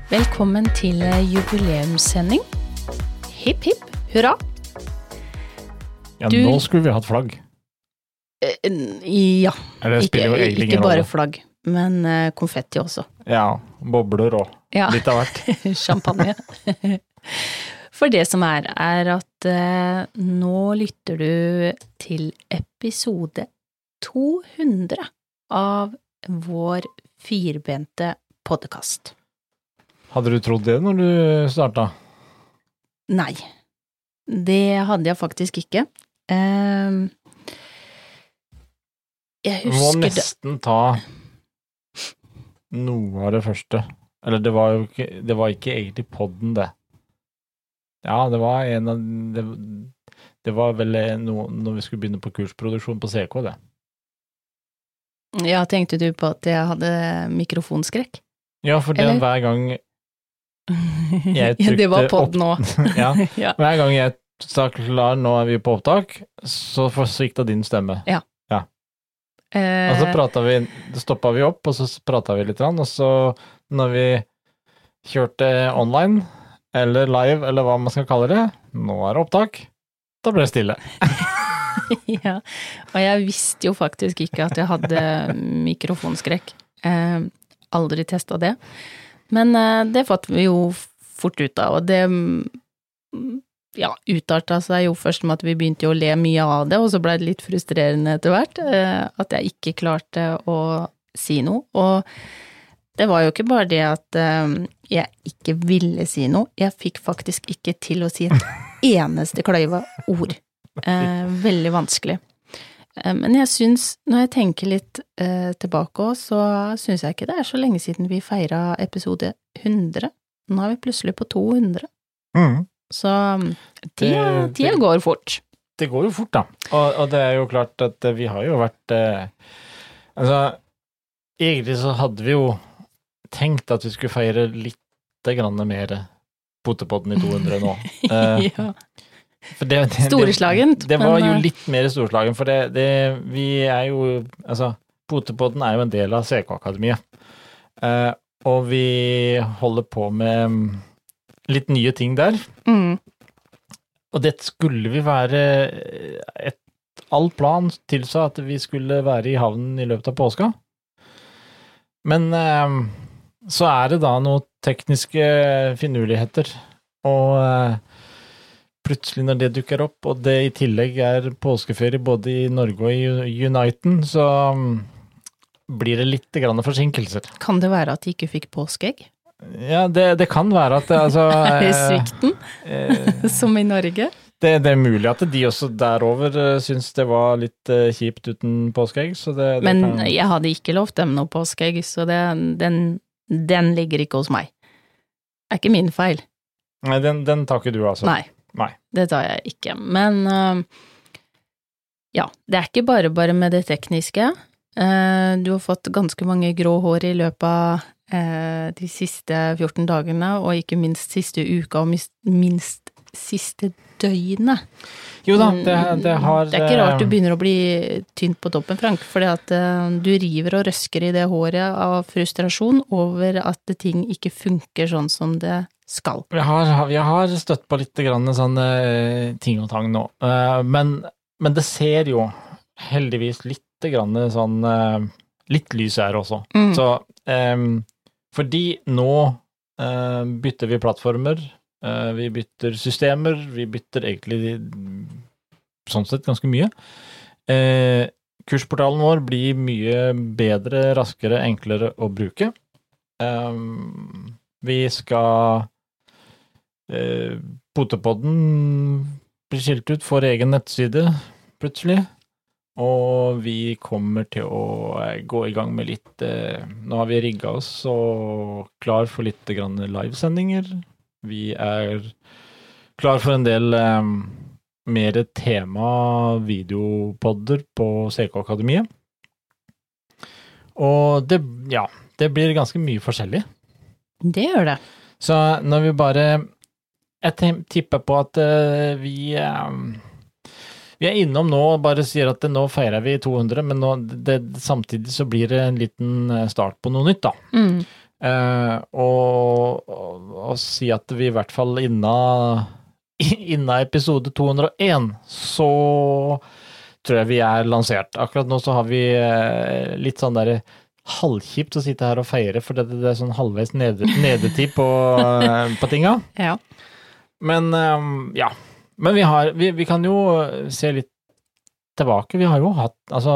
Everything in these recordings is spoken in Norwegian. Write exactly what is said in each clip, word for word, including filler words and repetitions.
Velkommen til jubileumssending. Hipp, hipp, hurra. Ja, Du- nå skulle vi hatt flagg. Eh, Ja, Eller det ikke, spiller jo egentlig ikke ingen bare rolle. flagg, men eh, konfetti også. Ja, bobler og Ja, litt av hvert. champagne. For det som er, er at eh, nå lytter du til episode to hundre av vår firbente podcast. Hadde du trodd det når du startet? Nei, det hadde jeg faktisk ikke. Ehm, jeg Vi må husker det. nesten ta noe av det første. Eller det var jo ikke, det var ikke egentlig podden det. Ja, det var en av, det, det var vel noe når vi skulle begynne på kursproduksjon på C K det. Ja, tenkte du på at jeg hadde mikrofonskrekk? Ja, for det Eller? hver gang jeg Ja, det var trykte podd nå. ja, Ja. hver gang jeg sa klar, nå er vi på opptak, så forsvikta din stemme. Og så Eh, pratet vi, stoppet vi opp, og så pratet vi litt, grann, og så når vi kjørte online, eller live, eller hva man skal kalle det, nå er det opptak, da ble det stille. ja, og jeg visste jo faktisk ikke at jeg hadde mikrofonskrekk. Eh, aldri testet det. Men eh, det fått vi jo fort ut av, og det mm, ja, utartet seg jo først med at vi begynte jo å le mye av det, og så ble det litt frustrerende etter hvert, eh, at jeg ikke klarte å si noe. Og det var jo ikke bare det at eh, jeg ikke ville si noe, jeg fikk faktisk ikke til å si et eneste kløyva ord. Eh, veldig vanskelig. Eh, men jeg synes, når jeg tenker litt eh, tilbake også, så synes jeg ikke det er så lenge siden vi feiret episode hundre. Nå er vi plutselig på to hundre. Mm. Så tida, Det- tida det- går fort. Det går jo fort da, og, og det er jo klart at vi har jo vært, eh, altså, egentlig så hadde vi jo tenkt at vi skulle feire litt grann mer Potepodden i to hundre nå. Eh, ja. For det, det, Storeslagent, Det, det var men, jo eh, litt mer storslagen, for det, det vi er jo, altså, Potepodden er jo en del av C K-akademiet. Eh, og vi holder på med litt nye ting der. Mm, Og det skulle vi være et, all plan tilsa at vi skulle være i havnen i løpet av påska. Men eh, så er det da noen tekniske finurligheter, og eh, plutselig når det dukker opp, og det i tillegg er påskeferie både i Norge og i Uniten, så mm, blir det litt grann forsinkelser. kan det være at de ikke fikk påskeegg? Ja, det, det kan være at det, altså... Er det eh, svikten, eh, som i Norge? Det, det er mulig at de også derover uh, syns det var litt uh, kjipt uten påskeegg, så det, det Men kan... jeg hadde ikke lovt dem noe påskeegg, så det, den, den ligger ikke hos meg. Det er ikke min feil. Nei, den, den tar ikke du, altså. Nei, Nei. det tar jeg ikke. Men øh, ja, det er ikke bare bare med det tekniske. Eh, du har fått ganske mange grå hår i løpet av eh, de siste fjorten dagene, og ikke minst siste uka, og mis- minst siste døgnet. Jo da, det, det har... Det er ikke rart du eh, begynner å bli tynt på toppen, Frank, fordi at eh, du river og røsker i det håret av frustrasjon over at ting ikke funker sånn som det skal. Vi har, vi har støtt på litt grann sånne eh, ting og tang nå, Eh, men, men det ser jo heldigvis litt grann sånn, eh, litt lys her også. Mm. Så, eh, fordi nå eh, bytter vi plattformer, eh, vi bytter systemer, vi bytter egentlig sånn sett ganske mye. Eh, kursportalen vår blir mye bedre, raskere, enklere å bruke. Eh, vi skal eh, Potepodden blir skilt ut for egen nettside plutselig, og vi kommer til å eh, gå i gang med litt eh, nå har vi rigget oss og klar for litt grann livesendinger. Vi er klar for en del eh, mer tema-videopodder på C K-akademiet. Og det, ja, det blir ganske mye forskjellig. Det gjør det. Så når vi bare, jeg tem- tipper på at eh, vi, eh, vi er innom nå og bare sier at det, nå feirer vi to hundre, men nå, det, samtidig så blir det en liten eh, start på noe nytt da. Mm. Eh, og, og, og si at vi i hvert fall inna, inna episode to hundre og en, så tror jeg vi er lansert. Akkurat nå så har vi eh, litt sånn der halvkjipt å sitte her og feire, for det, det er sånn halvveis ned, nedetid på, eh, på tinga. Ja. Men eh, ja, men vi, har, vi, vi kan jo se litt tilbake. Vi har jo hatt, altså,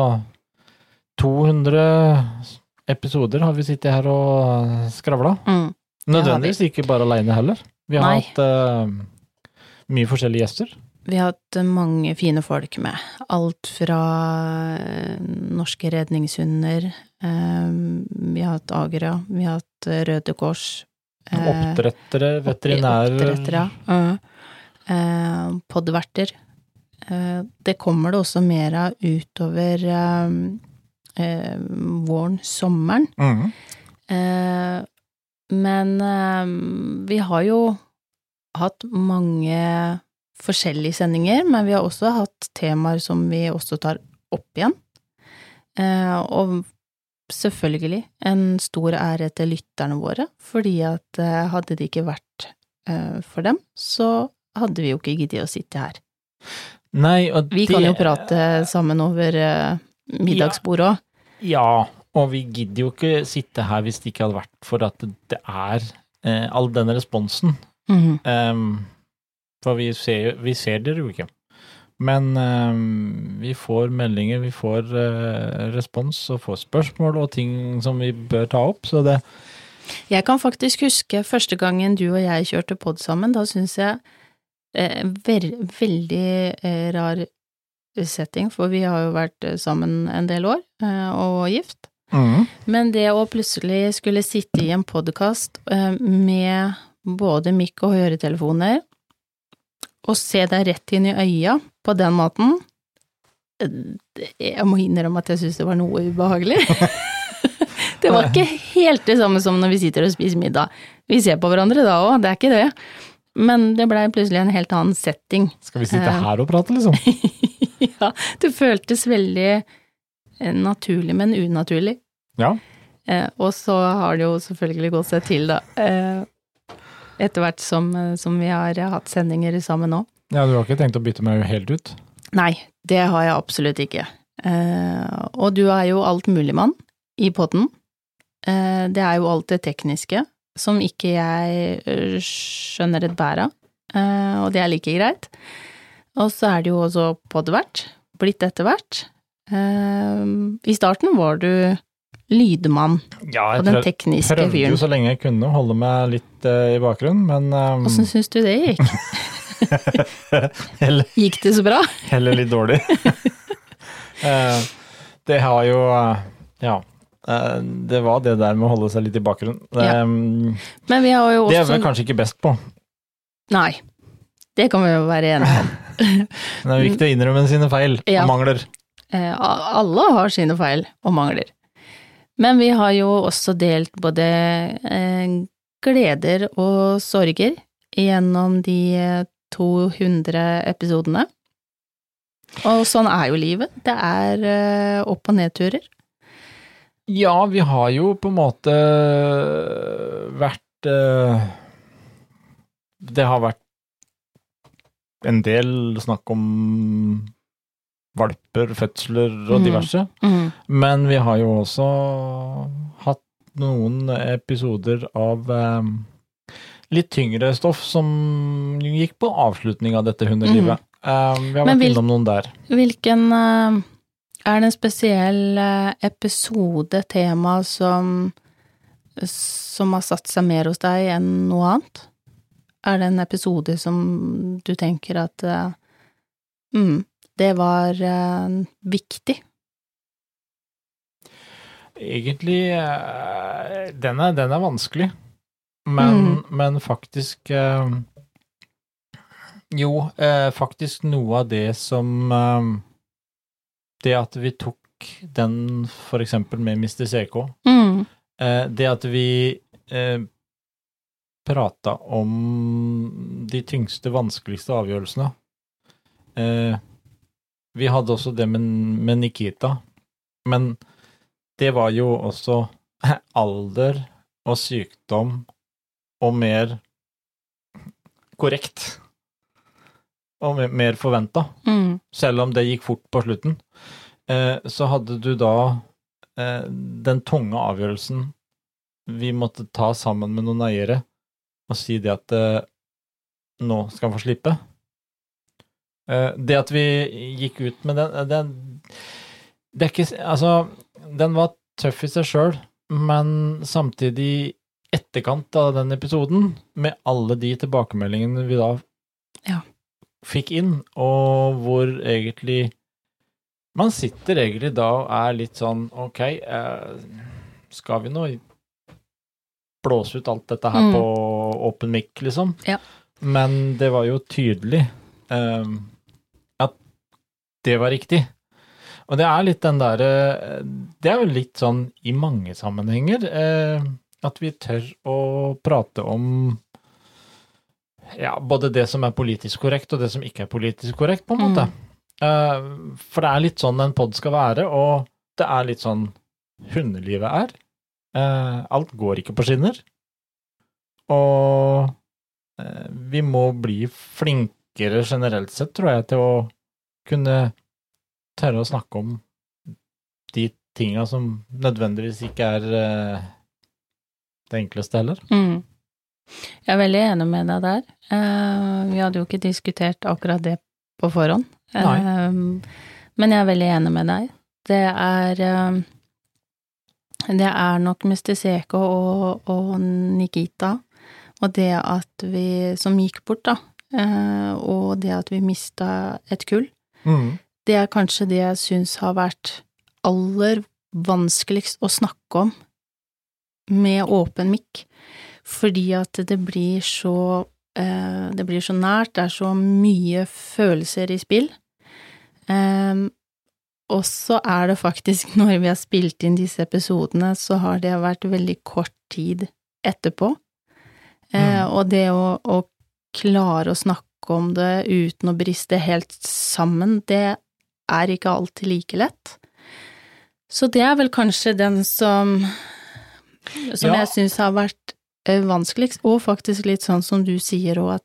to hundre episoder har vi sittet her og skravla. Mm. Nødvendigvis ikke bare alene heller. Vi har Nei. hatt uh, mye forskjellige gjester. Vi har hatt mange fine folk med. Alt fra eh, norske redningshunder, eh, vi har hatt Agra, vi har hatt Røde Kors. Eh, Oppdrettere, veterinærer. Oppdrettere, ja. Eh, poddverter. Eh, det kommer det også mer av utover eh, eh, våren, sommeren. Mm. Eh, men eh, vi har jo hatt mange forskjellige sendinger, men vi har også hatt temaer som vi også tar opp igjen. Eh, og selvfølgelig en stor ære til lytterne våre, fordi at eh, hadde det ikke vært eh, for dem, så hadde vi jo ikke giddet å sitte her. Nei, og Vi det, kan jo prate sammen over eh, middagsbordet også. Ja, og vi gidder jo ikke sitte her hvis det ikke hadde vært for at det er eh, all denne responsen. Mhm. Um, for vi ser, vi ser dere jo ikke. Men um, vi får meldinger, vi får uh, respons og får spørsmål og ting som vi bør ta opp, så det... Jeg kan faktisk huske første gangen du og jeg kjørte podd sammen, da synes jeg eh, ver, veldig eh, rar setting, for vi har jo vært sammen en del år eh, og gift. Mm. Men det å plutselig skulle sitte i en podcast eh, med både mikk og høretelefoner, og se deg rett inn i øya på den måten, jeg må innrømme at jeg synes det var noe ubehagelig. Det var ikke helt det samme som når vi sitter og spiser middag. Vi ser på hverandre da også, det er ikke det. Men det ble plutselig en helt annen setting. Skal vi sitte her og prate, liksom? Ja, det føltes veldig naturlig, men unaturlig. Ja. Eh, og så har det jo selvfølgelig gått seg til da. Eh, etter hvert som, som vi har hatt sendinger sammen nå. Ja, du har ikke tenkt å bytte meg helt ut? Nei, det har jeg absolutt ikke. Eh, og du er jo alt mulig mann i podden. Eh, det er jo alt det tekniske, som ikke jeg skjønner et bær av, eh, og det er like greit. Og så er det jo også poddvert, blitt etter hvert. Eh, I starten var du lydmann, Ja, og den tekniske prøvde fyren. jo så lenge jeg kunne holde meg litt uh, i bakgrunnen, men... Um, Hvordan synes du det gikk? heller, Gikk det så bra? heller litt dårlig. uh, det har jo... Uh, ja, uh, det var det der med å holde seg litt i bakgrunnen. Ja. Um, Men vi har jo også... det er vel kanskje ikke best på. Nei, det kan vi jo være enige om. Men det er viktig å innrømme sine feil Ja. og mangler. Eh, alle har sine feil og mangler. Men vi har jo også delt både eh, gleder og sorger gjennom de to hundre episodene. Og sånn er jo livet. Det er eh, opp- og nedturer. Ja, vi har jo på en måte vært uh, Det har vært en del snakk om valper, fødsler og diverse. Mm. Mm. Men vi har jo også hatt noen episoder av um, litt tyngre stoff som gikk på avslutning av dette hundelivet. Mm. Um, vi har Men vært vil- innom noen der. Hvilken eh, er det en spesiell eh, episode, tema som, som har satt seg mer hos deg enn noe annet? Er det en episode som du tenker at eh, mm, det var eh, viktig? Egentlig, eh, den er, den er vanskelig, men, Mm. men faktisk eh, jo, eh, faktisk noe av det som eh, det at vi tok den for eksempel med mister C K, Mm. eh, det at vi eh, prata om de tyngste, vanskeligste avgjørelsene. Eh, vi hadde også det med, med Nikita, men det var jo også alder og sykdom og mer korrekt og mer forventet, mm. selv om det gikk fort på slutten, eh, så hadde du da eh, den tunge avgjørelsen vi måtte ta sammen med noen eiere og si det at eh, nå skal han få slippe. Eh, det at vi gikk ut med den, den det er ikke, altså, den var tøff i seg selv, men samtidig etterkant av den episoden, med alle de tilbakemeldingene vi da ja. fikk inn, og hvor egentlig man sitter egentlig da og er litt sånn, ok, eh, skal vi nå blåse ut alt dette her mm. på open mic, liksom? Ja. Men det var jo tydelig eh, at det var riktig. Og det er litt den der, det er jo litt sånn i mange sammenhenger, eh, at vi tør å prate om ja, både det som er politisk korrekt og det som ikke er politisk korrekt, på en måte. Mm. Eh, for det er litt sånn en podd skal være, og det er litt sånn hundelivet er. Eh, alt går ikke på skinner. Og eh, vi må bli flinkere generelt sett, tror jeg, til å kunne tørre å snakke om de tingene som nødvendigvis ikke er uh, det enkleste heller. Mm. Jeg er veldig enig med deg der. Uh, vi hadde jo ikke diskutert akkurat det på forhånd. Uh, men jeg er veldig enig med deg. Det er, uh, det er nok mister Seko og, og Nikita, og det at vi, som gikk bort da, uh, og det at vi mistet et kull. Mm. Det er kanskje det jeg synes har vært aller vanskeligst å snakke om med åpen mikk, fordi at det blir så, eh, det blir så nært, det er så mye følelser i spill. Eh, og så er det faktisk, når vi har spilt inn disse episodene, så har det vært veldig kort tid etterpå. Eh, mm. Og det å, å klare å snakke om det uten å briste helt sammen, det er ikke alltid like lett. Så det er vel kanskje den som, som ja. jeg synes har vært vanskeligst, og faktisk litt sånn som du sier også,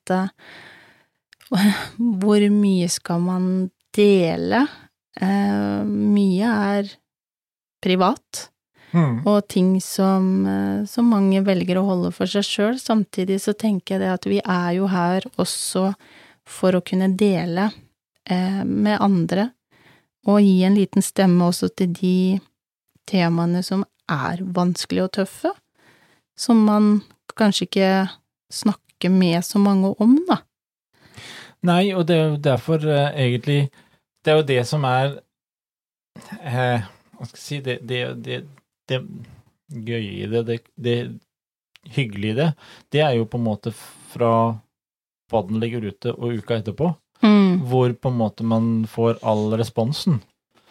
at uh, hvor mye skal man dele? Uh, mye er privat, mm. og ting som, uh, som mange velger å holde for seg selv. Samtidig så tenker jeg det at vi er jo her også for å kunne dele uh, med andre, og gi en liten stemme også til de temaene som er vanskelige og tøffe, som man kanskje ikke snakker med så mange om, da. Nei, og det er jo derfor uh, egentlig, det er jo det som er, uh, hva skal jeg si, det, det, det, det gøye i det, det, det hyggelige i det, det er jo på en måte fra hva den ligger ute og uka etterpå, Mm. hvor på en måte man får all responsen.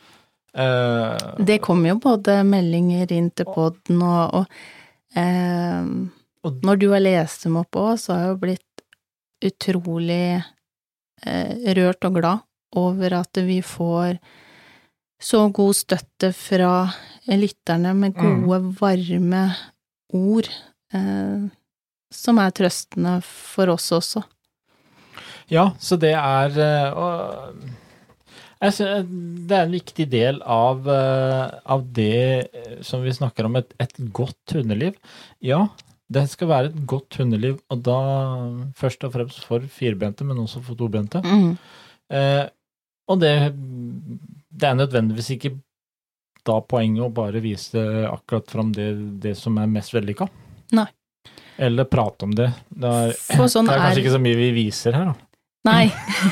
Uh, det kommer jo både meldinger inn til podden, og, og, uh, og når du har lest dem opp også, så har jeg jo blitt utrolig uh, rørt og glad over at vi får så god støtte fra lytterne med gode, mm. varme ord, uh, som er trøstende for oss også. Ja, så det er, og, altså, det er en viktig del av, av det som vi snakker om, et, et godt hundeliv. Ja, det skal være et godt hundeliv, og da først og fremst for firbente, men også for tobente. Mm. Eh, og det, det er nødvendigvis ikke da poenget å bare vise akkurat frem det, det som er mest vellykket. Nei. Eller prate om det. Det er, sånn det er kanskje er... ikke så mye vi viser her da. Nei,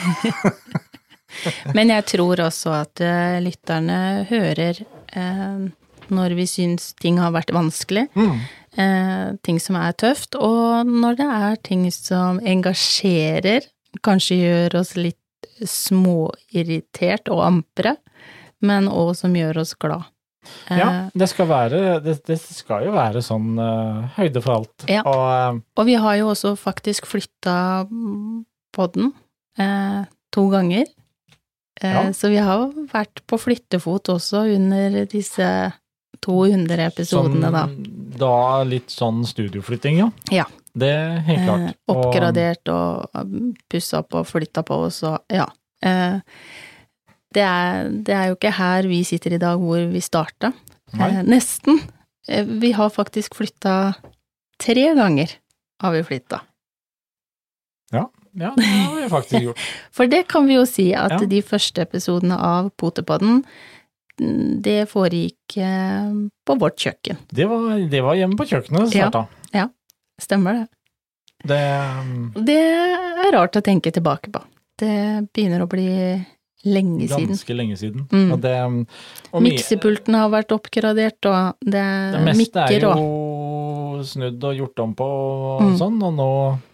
men jeg tror også at uh, lytterne hører uh, når vi synes ting har vært vanskelig, mm. uh, ting som er tøft, og når det er ting som engasjerer, kanskje gjør oss litt småirritert og ampere, men også som gjør oss glad. Uh, ja, det skal være, det, det skal jo være sånn uh, høyde for alt. Ja, og, uh, og vi har jo også faktisk flyttet podden eh, to ganger, eh, ja. Så vi har vært på flyttefot også under disse to hundre episodene da. da litt sånn studioflytting, ja. Ja. Det er helt klart. Eh, oppgradert og pusset opp og flyttet på oss, og ja. Eh, det, er, det er jo ikke her vi sitter i dag hvor vi startet. Eh, nesten. Eh, vi har faktisk flyttet tre ganger, har vi flyttet. Ja. Ja, det har vi faktisk gjort. For det kan vi jo si at ja. de første episodene av Potepodden, det foregikk på vårt kjøkken. Det var, det var hjemme på kjøkkenet det startet. Ja, ja, stemmer det. det. Det er rart å tenke tilbake på. Det begynner å bli lenge siden. Ganske lenge siden. Mm. Og det, og miksepulten har vært oppgradert, og det er det meste mikker og... er jo snudd og gjort om på og mm. sånn, og nå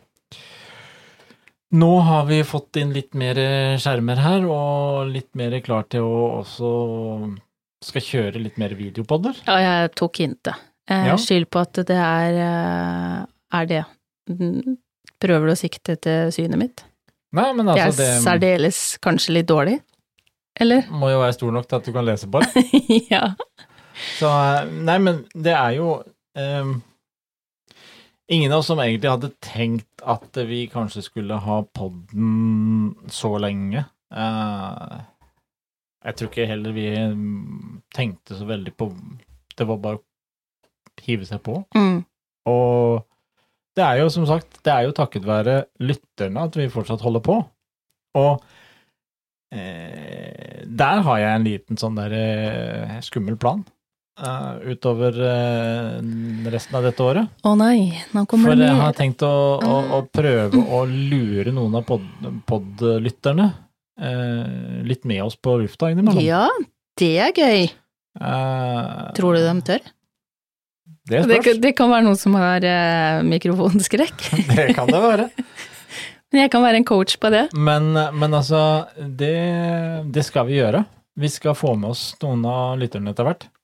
Nå har vi fått inn litt mer skjermer her, og litt mer klar til å også skal kjøre litt mer videopodder. Ja, jeg tok hintet. Eh, ja. Skyld på at det er, er det. Prøver du å sikte til synet mitt? Nei, men altså det er det, særdeles kanskje litt dårlig, eller? Må jo være stor nok til at du kan lese på det. Ja. Så, nei, men det er jo... Um, Ingen av oss som egentlig hadde tenkt at vi kanskje skulle ha podden så lenge. Uh, jeg tror ikke heller vi tenkte så veldig på det var bare å hive seg på. Mm. Og det er jo som sagt, det er jo takket være lytterne at vi fortsatt holder på. Og eh, der har jeg en liten sånn der eh, skummel plan. Uh, utover uh, resten av dette året. Å oh nei, nå kommer For det jeg mer. har tenkt å, å, å prøve å lure noen av pod, poddlytterne uh, litt med oss på lufta innimellom. Ja, det er gøy. Uh, Tror du de tør? Det, det, det kan være noen som har uh, mikrofonskrekk. Det kan det være. Men jeg kan være en coach på det. Men, men altså, det, det skal vi gjøre. Vi skal få med oss noen av lytterne etter hvert.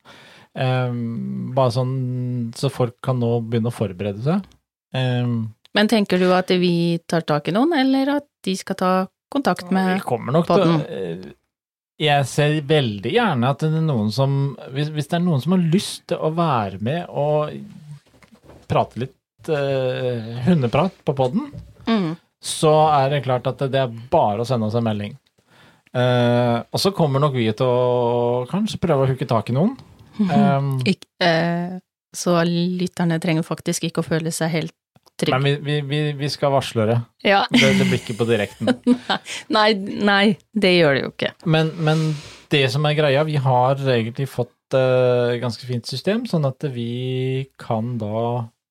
Um, bare sånn så folk kan nå begynne å forberede seg. Um, Men tenker du at vi tar tak i noen, eller at de skal ta kontakt med vi kommer nok podden? Til, jeg ser veldig gjerne at det er noen som hvis, hvis det er noen som har lyst til å være med og prate litt uh, hundeprat på podden, mm. så er det klart at det, det er bare å sende oss en melding. Uh, og så kommer nok vi til å kanskje prøve å hukke tak i noen. Um, Ik, eh, så lytterne trenger faktisk ikke å føle seg helt trygg. Men vi, vi, vi skal varsle det. Ja. det. Det blir ikke på direkten. nei, nei, det gjør det jo ikke. Men, men det som er greia, vi har egentlig fått uh, ganske fint system, sånn at vi kan da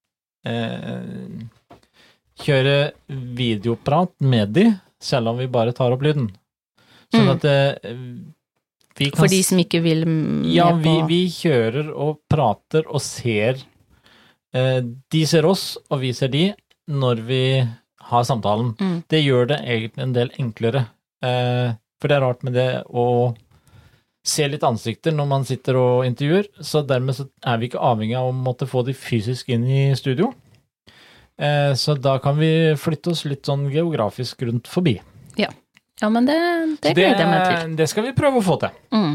uh, kjøre videoprat med de, selv om vi bare tar opp lyden. Sånn at uh, vi kan, for de som ikke vil med ja, vi, på... vi kjører og prater og ser. Eh, de ser oss, og vi ser de, når vi har samtalen. Mm. Det gjør det egentlig en del enklere. Eh, for det er rart med det å se litt ansikter når man sitter og intervjuer, så dermed så er vi ikke avhengig av å måtte få de fysisk inn i studio. Eh, så da kan vi flytte oss litt sånn geografisk rundt forbi. Ja. Ja, men det, det gleder jeg meg til. Det skal vi prøve å få til. Mm.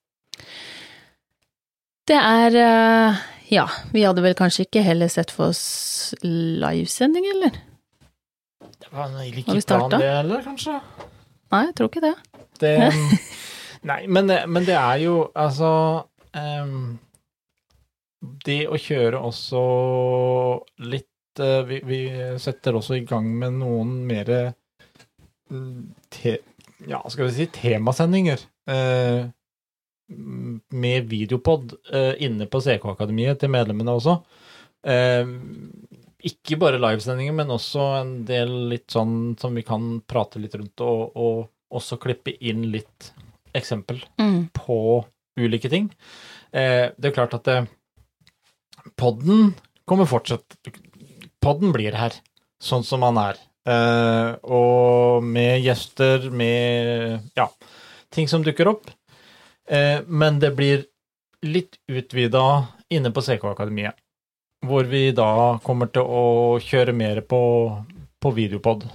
Det er, ja, vi hadde vel kanskje ikke heller sett for oss livesending, eller? Det var ikke plan det, eller, kanskje? Nei, jeg tror ikke det. det nei, men det, men det er jo, altså, um, det å kjøre også litt, uh, vi, vi setter også i gang med noen mer Te, ja, skal vi si temasendinger eh, med videopod eh, inne på C K-akademiet til medlemmene også. Eh, ikke bare livesendinger, men også en del litt sånn som vi kan prate litt rundt og, og også klippe inn litt eksempel mm. på ulike ting. Eh, det er klart at det, podden kommer fortsatt, podden blir her, sånn som han er. Uh, og med gjester, med ja, ting som dukker opp. Uh, men det blir litt utvidet inne på C K-akademiet, hvor vi da kommer til å kjøre mer på, på videopod.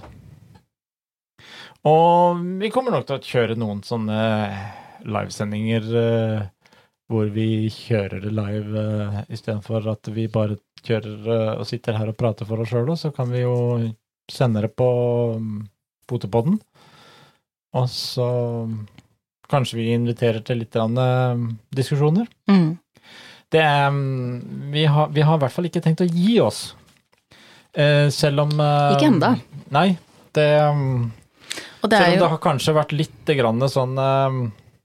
Og vi kommer nok til å kjøre noen sånne livesendinger uh, hvor vi kjører det live uh, i stedet for at vi bare kjører uh, og sitter her og prater for oss selv, så kan vi jo sende det på um, Potepodden, og så kanskje vi inviterer til litt uh, diskusjoner. Mm. Det er, vi har, vi har i hvert fall ikke tenkt å gi oss, uh, selv om... Uh, ikke enda. Nei, det... Um, og det selv om er jo... det har kanskje vært litt grann sånn... Uh,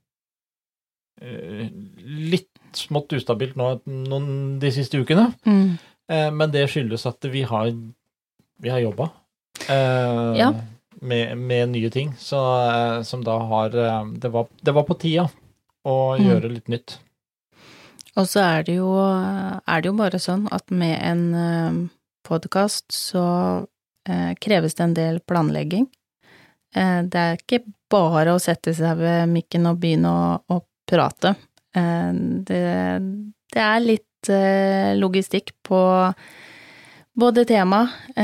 litt smått ustabilt nå noen, de siste ukene, mm. eh, men det skyldes at vi har, vi har jobbet eh, ja. med, med nye ting, så, eh, som da har, det var, det var på tida å mm. gjøre litt nytt. Og så er det jo, er det jo bare sånn at med en uh, podcast så uh, kreves det en del planlegging. Uh, det er ikke bare å sette seg ved mikken og begynne å, å prate. Det, det er litt logistikk på både tema,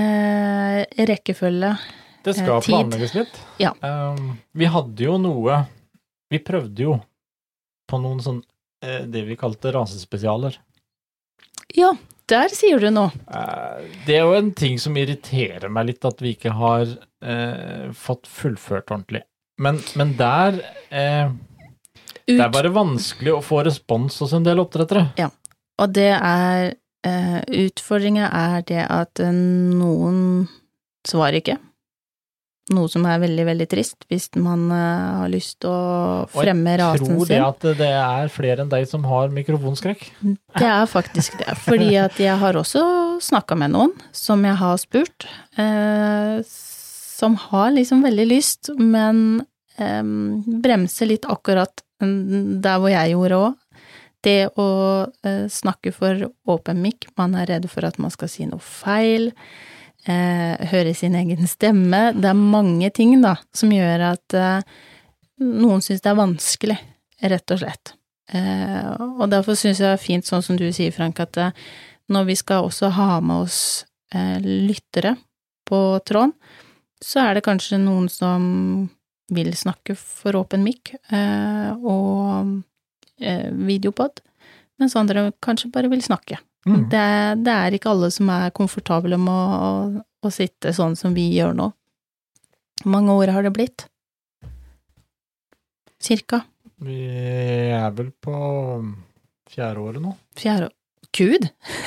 rekkefølge, tid. Det skal planlegges litt. Ja. Vi hadde jo noe, vi prøvde jo på noen sånn, det vi kalte rasespesialer. Ja, der sier du noe. Det er jo en ting som irriterer meg litt, at vi ikke har eh, fått fullført ordentlig. Men, men der... Eh, Ut. Det er bare vanskelig å få respons hos en del oppdrettere. Ja, og det er, uh, utfordringen er det at noen svarer ikke. Noe som er veldig, veldig trist, hvis man uh, har lyst til å fremme rasen sin. Og jeg tror det at det er flere enn deg som har mikrofonskrekk. Det er faktisk det, fordi at jeg har også snakket med noen som jeg har spurt, uh, som har liksom veldig lyst, men um, bremser litt akkurat der hvor jeg gjorde også. Det å uh, snakke for åpen mikk, man er redd for at man skal si noe feil, uh, høre sin egen stemme. Det er mange ting da, som gjør at uh, noen synes det er vanskelig, rett og slett. Uh, og derfor synes jeg det er fint, sånn som du sier, Frank, at uh, når vi skal også ha med oss uh, lyttere på tråden, så er det kanskje noen som vil snakke for åpen mikk eh, og eh, videopod, mens andre kanskje bare vil snakke. Mm. Det, det er ikke alle som er komfortable med å, å, å sitte sånn som vi gjør nå. Hvor mange år har det blitt? Cirka? Vi er vel på fjerde året nå. Fjerde år? Gud!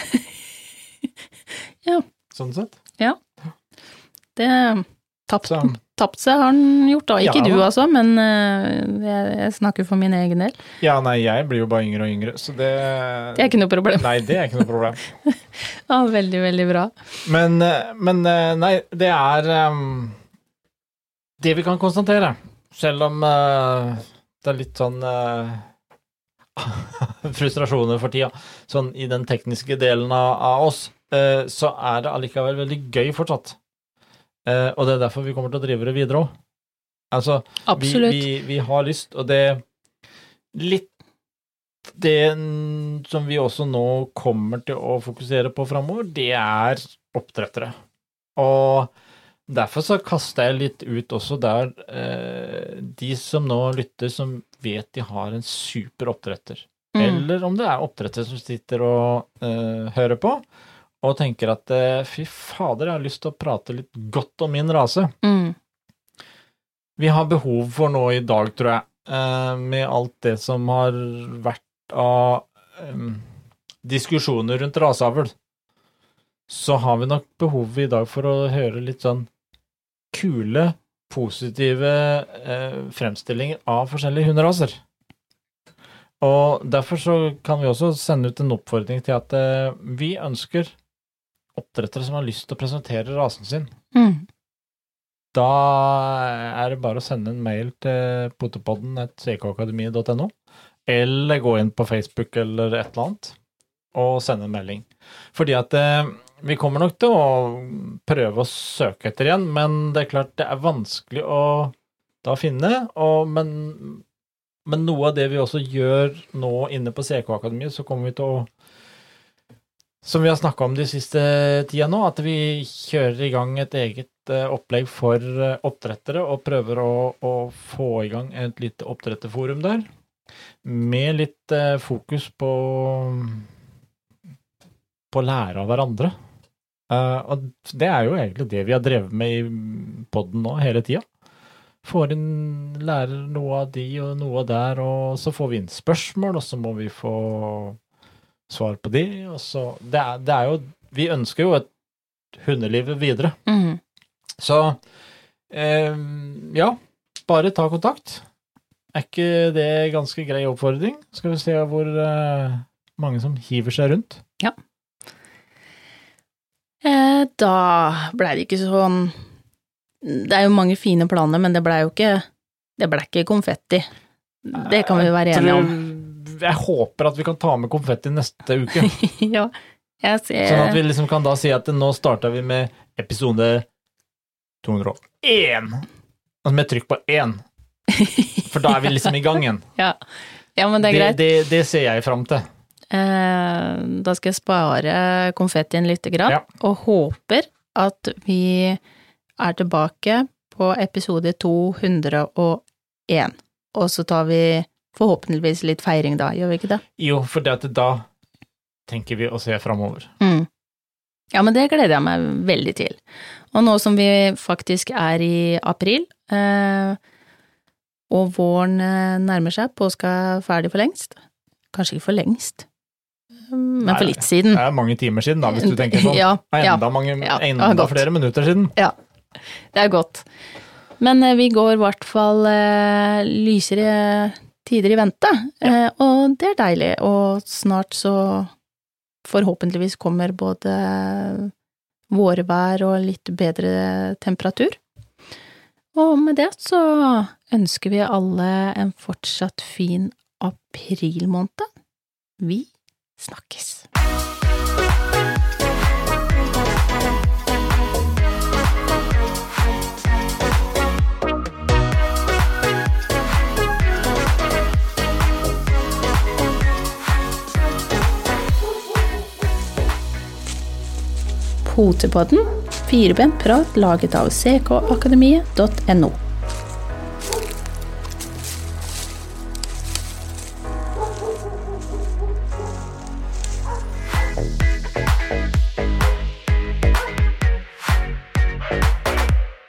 Ja. Sånn sett? Ja. Det tapt, tapt seg har han gjort da. Ikke ja, du altså, men uh, jeg, jeg snakker for min egen del. Ja, nei, jeg blir jo bare yngre og yngre, så det... Det er ikke noe problem. Nei, det er ikke noe problem. Ja, veldig, veldig bra. Men, men nei, det er um, det vi kan konstatere, selv om uh, det er litt sånn uh, frustrasjoner for tida, sånn i den tekniske delen av, av oss, uh, så er det allikevel veldig gøy fortsatt. Uh, og det er derfor vi kommer til å drive det videre også. Altså, vi, vi, vi har lyst, og det litt det som vi også nå kommer til å fokusere på fremover, det er oppdrettere. Og derfor så kaster jeg litt ut også der uh, de som nå lytter, som vet de har en super oppdretter. Mm. Eller om det er oppdrettere som sitter og uh, hører på, og tenker at, fy fader, jeg har lyst til å prate litt godt om min rase. Mm. Vi har behov for noe i dag, tror jeg, med alt det som har vært av um, diskusjoner rundt raseavl. Så har vi nok behov i dag for å høre litt sånn kule, positive uh, fremstillinger av forskjellige hunderaser. Og derfor så kan vi også sende ut en oppfordring til at uh, vi ønsker oppdrettere som har lyst til å presentere rasen sin. Mm. Da er det bare å sende en mail til potepodden at c k akademi punktum n o eller gå inn på Facebook eller et eller annet og sende en melding. Fordi at eh, vi kommer nok til å prøve å søke etter igjen, men det er klart det er vanskelig å da finne, og, men, men noe av det vi også gjør nå inne på C K Akademiet, så kommer vi til å, som vi har snakket om de siste tida nå, at vi kjører i gang et eget opplegg for oppdrettere og prøver å, å få i gang et lite oppdretterforum der, Med litt eh, fokus på på å lære av hverandre. Uh, og det er jo egentlig det vi har drevet med i podden nå hele tiden. Får inn, lærer noe av de og noe der, og så får vi inn spørsmål, og så må vi få svar på de, og så, det er, det er jo, vi ønsker jo et hundeliv videre. Mm. Så, eh, ja, bare ta kontakt. Er ikke det ganske grei oppfordring? Skal vi se hvor eh, mange som hiver seg rundt? Ja. Eh, da ble det ikke sånn, det er jo mange fine planer, men det ble jo ikke, det ble ikke konfetti. Det kan vi jo være enige om. Jeg håper at vi kan ta med konfetti neste uke. Ja, jeg ser. Sånn at vi liksom kan da si at nå starter vi med episode to hundre og én. Altså med trykk på én. For da er vi liksom i gang igjen. Ja, ja men det er greit. Det, det, det ser jeg frem til. Eh, da skal jeg spare konfettien litt grann, Ja. og håper at vi er tilbake på episode to hundre og én. Og så tar vi forhåpentligvis litt feiring da, gjør vi ikke det? Jo, for det at da tenker vi å se fremover. Mm. Ja, men det gleder jeg meg veldig til. Og nå som vi faktisk er i april, eh, og våren eh, nærmer seg, påska er ferdig for lengst. Kanskje ikke for lengst, men for litt siden. Det er mange timer siden da, hvis du tenker sånn. Ja, ja. Enda, mange, Ja, enda godt. flere minutter siden. Ja, det er godt. Men eh, vi går i hvert fall eh, lysere tider i vente, eh, og det er deilig, og snart så forhåpentligvis kommer både vårvær og litt bedre temperatur. Og med det så ønsker vi alle en fortsatt fin aprilmåned. Vi snakkes. Potepodden, firebent prat laget av c k akademiet punktum n o.